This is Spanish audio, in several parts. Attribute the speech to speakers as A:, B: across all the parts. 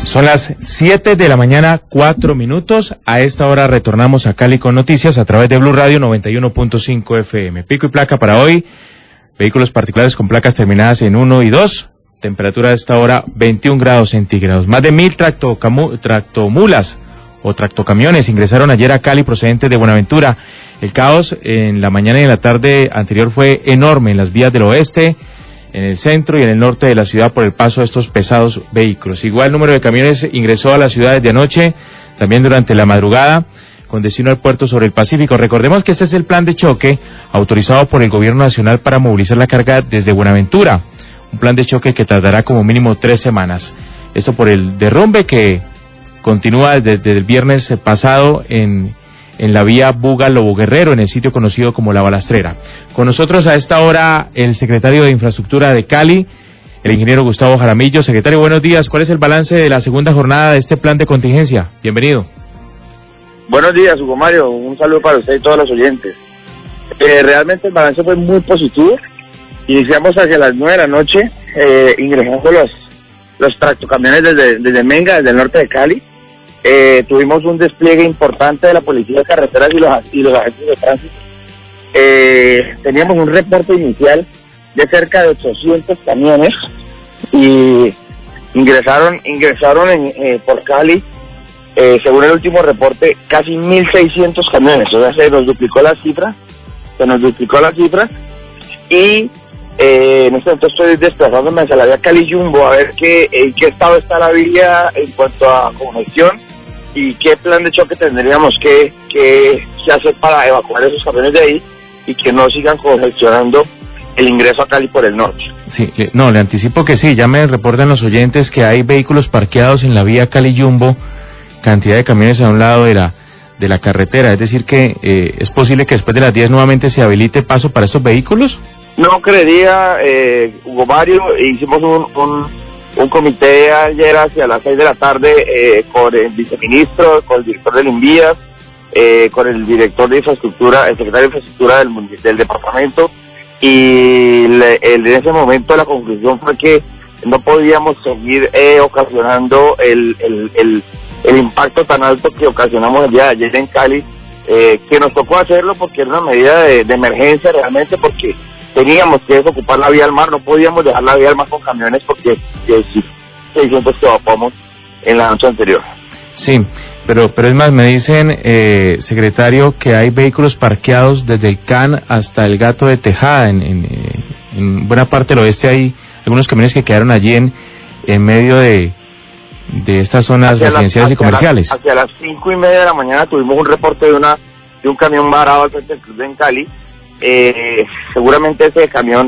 A: Son las 7 de la mañana, 4 minutos. A esta hora retornamos a Cali con noticias a través de Blue Radio 91.5 FM. Pico y placa para hoy, vehículos particulares con placas terminadas en 1 y 2. Temperatura a esta hora 21 grados centígrados. Más de 1.000 tractomulas o tractocamiones ingresaron ayer a Cali procedentes de Buenaventura. El caos en la mañana y en la tarde anterior fue enorme en las vías del oeste, en el centro y en el norte de la ciudad por el paso de estos pesados vehículos. Igual número de camiones ingresó a la ciudad desde anoche, también durante la madrugada, con destino al puerto sobre el Pacífico. Recordemos que este es el plan de choque autorizado por el gobierno nacional para movilizar la carga desde Buenaventura. Un plan de choque que tardará como mínimo 3 semanas. Esto por el derrumbe que continúa desde el viernes pasado en la vía Buga-Lobo Guerrero, en el sitio conocido como La Balastrera. Con nosotros a esta hora el secretario de Infraestructura de Cali, el ingeniero Gustavo Jaramillo. Secretario, buenos días. ¿Cuál es el balance de la segunda jornada de este plan de contingencia? Bienvenido.
B: Buenos días, Hugo Mario. Un saludo para usted y todos los oyentes. Realmente el balance fue muy positivo. Iniciamos hacia las 9 de la noche, ingresando los tractocamiones desde Menga, desde el norte de Cali. Tuvimos un despliegue importante de la Policía de Carreteras y los agentes de tránsito. Teníamos un reporte inicial de cerca de 800 camiones y ingresaron por Cali, según el último reporte, casi 1.600 camiones. O sea, se nos duplicó la cifra y en este momento estoy desplazándome hacia la vía Cali-Jumbo a ver en qué estado está la vía en cuanto a congestión y qué plan de choque tendríamos que hacer para evacuar esos camiones de ahí y que no sigan congestionando el ingreso a Cali por el norte.
A: Sí, le anticipo que sí, ya me reportan los oyentes que hay vehículos parqueados en la vía Cali-Jumbo, cantidad de camiones a un lado de la carretera, es decir que es posible que después de las 10 nuevamente se habilite paso para estos vehículos.
B: No creería, Hugo Mario. Hicimos un comité ayer hacia las 6 de la tarde con el viceministro, con el director del INVIAS, con el director de infraestructura, el secretario de infraestructura del departamento, y en ese momento la conclusión fue que no podíamos seguir ocasionando el impacto tan alto que ocasionamos el día de ayer en Cali, que nos tocó hacerlo porque era una medida de emergencia realmente, porque teníamos que desocupar la vía al mar, no podíamos dejar la vía al mar con camiones porque sí, 600 que evacuamos en la noche anterior.
A: Sí, pero es más, me dicen, secretario, que hay vehículos parqueados desde el CAN hasta el Gato de Tejada, en buena parte del oeste hay algunos camiones que quedaron allí en medio de estas zonas residenciales y comerciales.
B: Hacia las 5:30 de la mañana tuvimos un reporte de un camión varado al frente del Club en Cali. Seguramente ese camión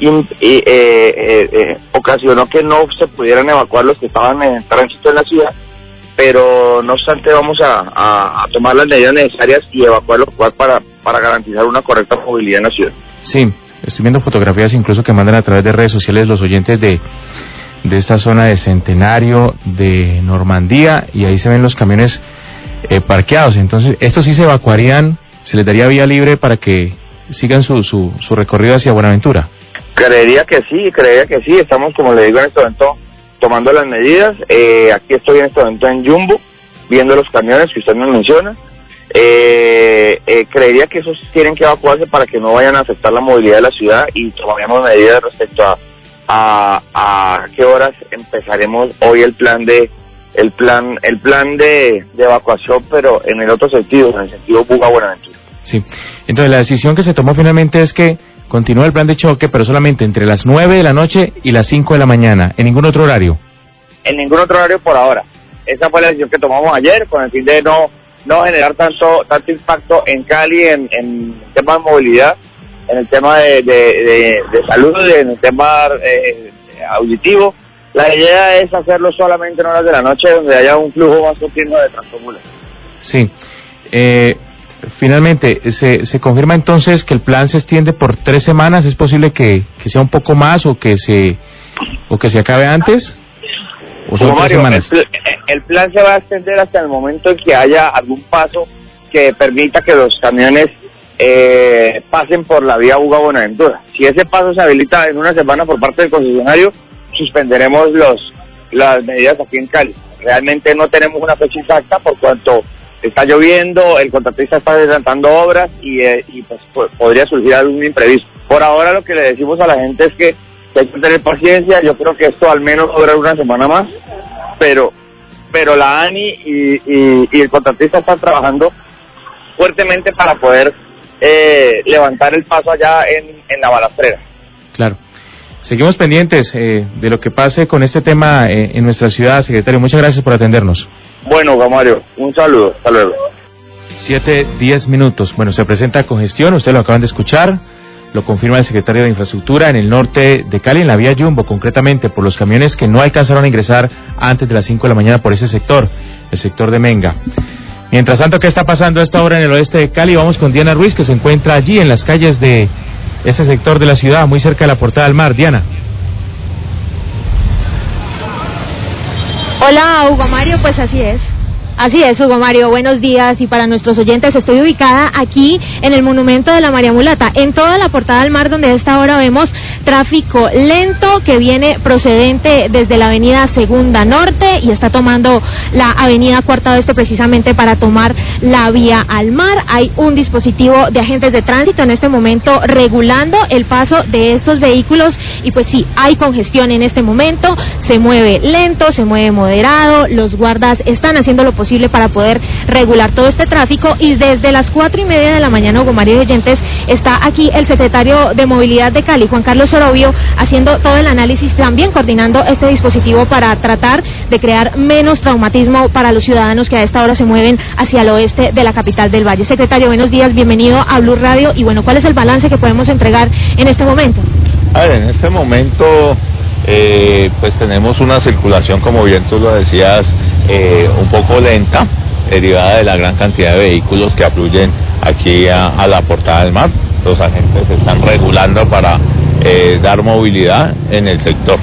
B: ocasionó que no se pudieran evacuar los que estaban en tránsito en la ciudad, pero no obstante vamos a tomar las medidas necesarias y evacuar para garantizar una correcta movilidad en la ciudad.
A: Sí, estoy viendo fotografías incluso que mandan a través de redes sociales los oyentes de esta zona de Centenario, de Normandía, y ahí se ven los camiones parqueados. Entonces, estos sí se evacuarían, se les daría vía libre para que sigan su recorrido hacia Buenaventura.
B: Creería que sí, estamos, como le digo, en este momento tomando las medidas. Aquí estoy en este momento en Jumbo, viendo los camiones que usted nos menciona. Creería que esos tienen que evacuarse para que no vayan a afectar la movilidad de la ciudad, y tomaríamos medidas respecto a qué horas empezaremos hoy el plan de evacuación, pero en el otro sentido, en el sentido Buga-Buenaventura.
A: Sí, entonces la decisión que se tomó finalmente es que continúa el plan de choque, pero solamente entre las 9 de la noche y las 5 de la mañana, en ningún otro horario.
B: En ningún otro horario por ahora. Esa fue la decisión que tomamos ayer, con el fin de no generar tanto impacto en Cali en el tema de movilidad, en el tema de salud, en el tema auditivo. La idea es hacerlo solamente en horas de la noche, donde haya un flujo más continuo de tractomulas.
A: Sí. Finalmente, ¿se confirma entonces que el plan se extiende por 3 semanas? ¿Es posible que sea un poco más o que se acabe antes? ¿O son 3 semanas?
B: El plan se va a extender hasta el momento en que haya algún paso que permita que los camiones pasen por la vía Buga-Buenaventura. Si ese paso se habilita en una semana por parte del concesionario, suspenderemos las medidas aquí en Cali. realmente no tenemos una fecha exacta por cuanto está lloviendo, el contratista está adelantando obras y pues podría surgir algún imprevisto. Por ahora lo que le decimos a la gente es que hay que tener paciencia. Yo creo que esto al menos va a durar una semana más, pero la ANI y el contratista están trabajando fuertemente para poder levantar el paso allá en la balastrera.
A: Claro. Seguimos pendientes de lo que pase con este tema en nuestra ciudad, secretario. Muchas gracias por atendernos.
B: Bueno, Hugo Mario, un saludo. Hasta luego.
A: 7:10 minutos. Bueno, se presenta congestión, ustedes lo acaban de escuchar, lo confirma el secretario de Infraestructura en el norte de Cali, en la vía Jumbo, concretamente por los camiones que no alcanzaron a ingresar antes de las 5 de la mañana por ese sector, el sector de Menga. Mientras tanto, ¿qué está pasando a esta hora en el oeste de Cali? Vamos con Diana Ruiz, que se encuentra allí en las calles de ese sector de la ciudad, muy cerca de la Portada del Mar. Diana.
C: Hola, Hugo Mario, pues así es, Hugo Mario, buenos días, y para nuestros oyentes estoy ubicada aquí en el Monumento de la María Mulata, en toda la Portada del Mar, donde a esta hora vemos tráfico lento que viene procedente desde la avenida Segunda Norte y está tomando la avenida Cuarta Oeste precisamente para tomar la vía al mar. Hay un dispositivo de agentes de tránsito en este momento regulando el paso de estos vehículos y pues sí, hay congestión en este momento, se mueve lento, se mueve moderado, los guardas están haciendo lo posible para poder regular todo este tráfico y desde las 4:30 de la mañana, Hugo Mario y oyentes, está aquí el secretario de Movilidad de Cali, Juan Carlos Orobio, haciendo todo el análisis, también coordinando este dispositivo para tratar de crear menos traumatismo para los ciudadanos que a esta hora se mueven hacia el oeste de la capital del Valle. Secretario, buenos días, bienvenido a Blue Radio y bueno, ¿cuál es el balance que podemos entregar en este momento?
D: A ver, en este momento pues tenemos una circulación, como bien tú lo decías, un poco lenta, derivada de la gran cantidad de vehículos que afluyen aquí a la Portada del Mar. Los agentes están regulando para dar movilidad en el sector.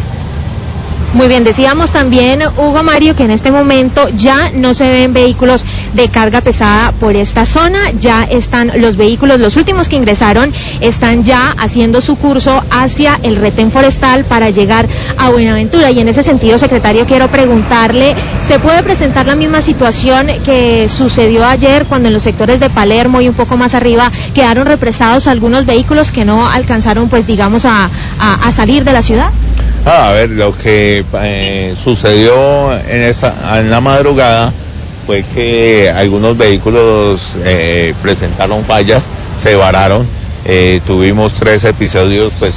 C: Muy bien, decíamos también, Hugo Mario, que en este momento ya no se ven vehículos de carga pesada por esta zona, ya están los vehículos, los últimos que ingresaron, están ya haciendo su curso hacia el retén forestal para llegar a Buenaventura. Y en ese sentido, secretario, quiero preguntarle, ¿se puede presentar la misma situación que sucedió ayer cuando en los sectores de Palermo y un poco más arriba quedaron represados algunos vehículos que no alcanzaron, pues digamos, a salir de la ciudad?
D: A ver, lo que sucedió en la madrugada fue que algunos vehículos presentaron fallas, se vararon, tuvimos 3 episodios, pues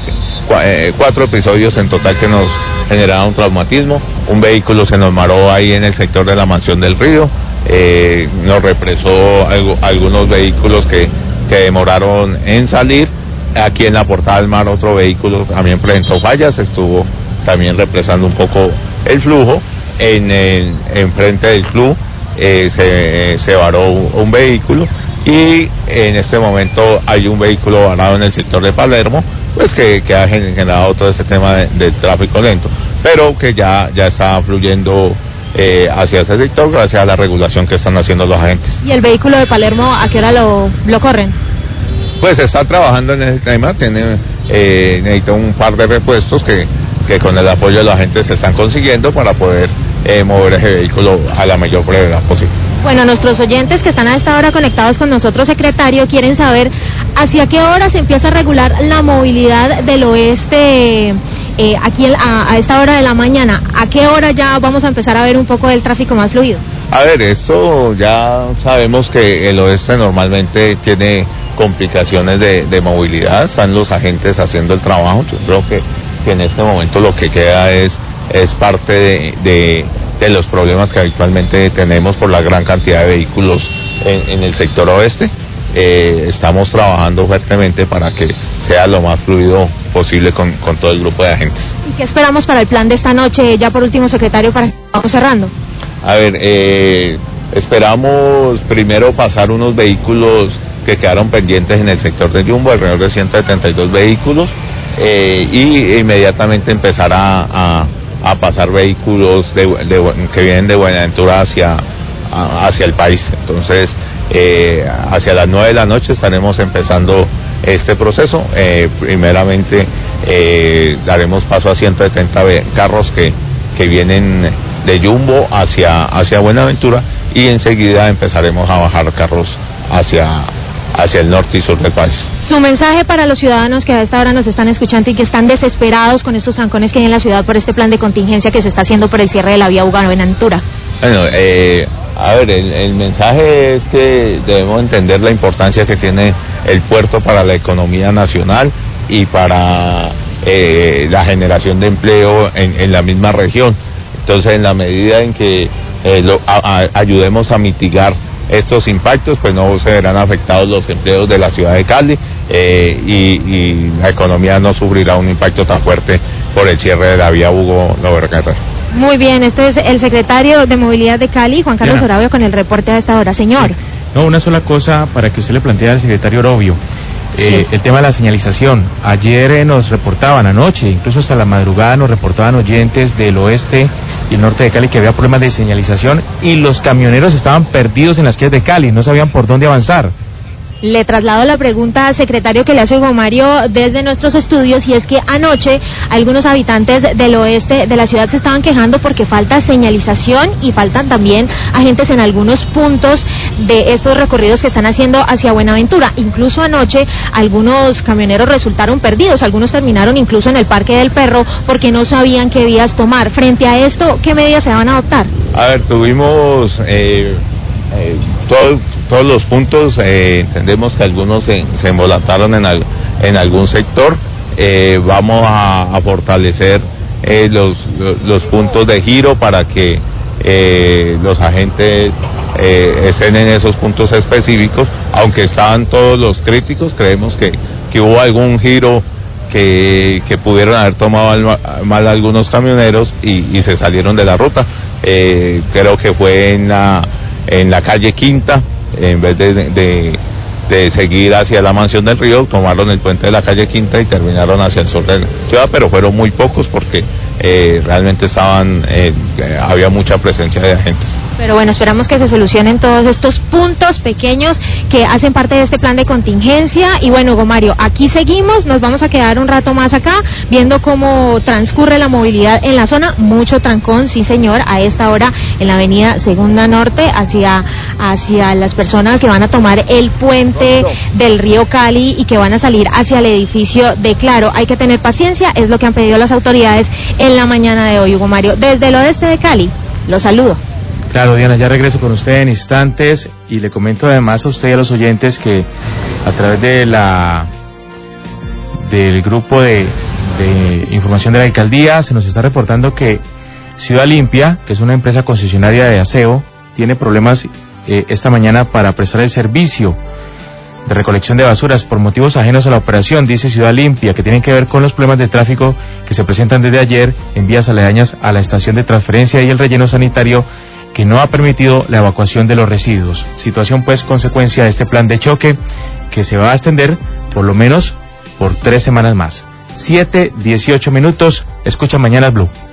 D: 4 episodios en total que nos generaron traumatismo. Un vehículo se nos varó ahí en el sector de la Mansión del Río, nos represó algunos vehículos que demoraron en salir. Aquí en la Portada del Mar otro vehículo también presentó fallas, estuvo también represando un poco el flujo. En frente del club se varó un vehículo y en este momento hay un vehículo varado en el sector de Palermo, pues que ha generado todo este tema de tráfico lento, pero que ya está fluyendo hacia ese sector gracias a la regulación que están haciendo los agentes.
C: ¿Y el vehículo de Palermo a qué hora lo corren?
D: Pues está trabajando en ese tema, necesita un par de repuestos que con el apoyo de los agentes se están consiguiendo para poder mover ese vehículo a la mayor brevedad posible.
C: Bueno, nuestros oyentes que están a esta hora conectados con nosotros, secretario, quieren saber hacia qué hora se empieza a regular la movilidad del oeste aquí a esta hora de la mañana. ¿A qué hora ya vamos a empezar a ver un poco del tráfico más fluido?
D: A ver, esto ya sabemos que el oeste normalmente tiene complicaciones de movilidad, están los agentes haciendo el trabajo. Yo creo que en este momento lo que queda es parte de los problemas que habitualmente tenemos por la gran cantidad de vehículos en el sector oeste. Estamos trabajando fuertemente para que sea lo más fluido posible con todo el grupo de agentes.
C: ¿Y qué esperamos para el plan de esta noche? Ya por último, secretario, para que vamos cerrando.
D: A ver, esperamos primero pasar unos vehículos que quedaron pendientes en el sector de Jumbo, alrededor de 172 vehículos, y inmediatamente empezar a pasar vehículos que vienen de Buenaventura hacia el país. Entonces, hacia las 9 de la noche estaremos empezando este proceso. Primeramente daremos paso a 170 carros que vienen de Jumbo hacia Buenaventura, y enseguida empezaremos a bajar carros hacia el norte y sur del país.
C: Su mensaje para los ciudadanos que a esta hora nos están escuchando y que están desesperados con estos trancones que hay en la ciudad por este plan de contingencia que se está haciendo por el cierre de la vía Buenaventura.
D: Bueno, a ver, el mensaje es que debemos entender la importancia que tiene el puerto para la economía nacional y para la generación de empleo en la misma región. Entonces, en la medida en que ayudemos a mitigar estos impactos, pues no se verán afectados los empleos de la ciudad de Cali, y la economía no sufrirá un impacto tan fuerte por el cierre de la vía Hugo Loberguerra.
C: Muy bien, este es el secretario de Movilidad de Cali, Juan Carlos Orobio, con el reporte a esta hora. Señor.
A: No, una sola cosa para que usted le plantee al secretario Orobio. Sí. El tema de la señalización. Ayer nos reportaban, anoche, incluso hasta la madrugada, nos reportaban oyentes del oeste y el norte de Cali que había problemas de señalización y los camioneros estaban perdidos en las calles de Cali, no sabían por dónde avanzar.
C: Le traslado la pregunta al secretario que le hace Hugo Mario desde nuestros estudios, y es que anoche algunos habitantes del oeste de la ciudad se estaban quejando porque falta señalización y faltan también agentes en algunos puntos de estos recorridos que están haciendo hacia Buenaventura. Incluso anoche algunos camioneros resultaron perdidos, algunos terminaron incluso en el Parque del Perro porque no sabían qué vías tomar. Frente a esto, ¿qué medidas se van a adoptar?
D: A ver, tuvimos todos los puntos, entendemos que algunos se embolataron en algún sector. Vamos a fortalecer los puntos de giro para que los agentes estén en esos puntos específicos, aunque estaban todos los críticos. Creemos que hubo algún giro que pudieron haber tomado mal algunos camioneros y se salieron de la ruta. Creo que fue en la calle Quinta, en vez de seguir hacia la Mansión del Río, tomaron el puente de la calle Quinta y terminaron hacia el sur de la ciudad, pero fueron muy pocos porque realmente había mucha presencia de agentes.
C: Pero bueno, esperamos que se solucionen todos estos puntos pequeños que hacen parte de este plan de contingencia. Y bueno, Hugo Mario, aquí seguimos, nos vamos a quedar un rato más acá, viendo cómo transcurre la movilidad en la zona. Mucho trancón, sí señor, a esta hora en la avenida Segunda Norte, hacia las personas que van a tomar el puente del río Cali y que van a salir hacia el edificio de Claro. Hay que tener paciencia, es lo que han pedido las autoridades en la mañana de hoy, Hugo Mario. Desde el oeste de Cali, los saludo.
A: Claro, Diana, ya regreso con usted en instantes y le comento además a usted y a los oyentes que a través del grupo de información de la alcaldía se nos está reportando que Ciudad Limpia, que es una empresa concesionaria de aseo, tiene problemas esta mañana para prestar el servicio de recolección de basuras por motivos ajenos a la operación, dice Ciudad Limpia, que tienen que ver con los problemas de tráfico que se presentan desde ayer en vías aledañas a la estación de transferencia y el relleno sanitario, que no ha permitido la evacuación de los residuos. Situación pues consecuencia de este plan de choque que se va a extender por lo menos por 3 semanas más. 7:18 minutos, escucha Mañanas Blue.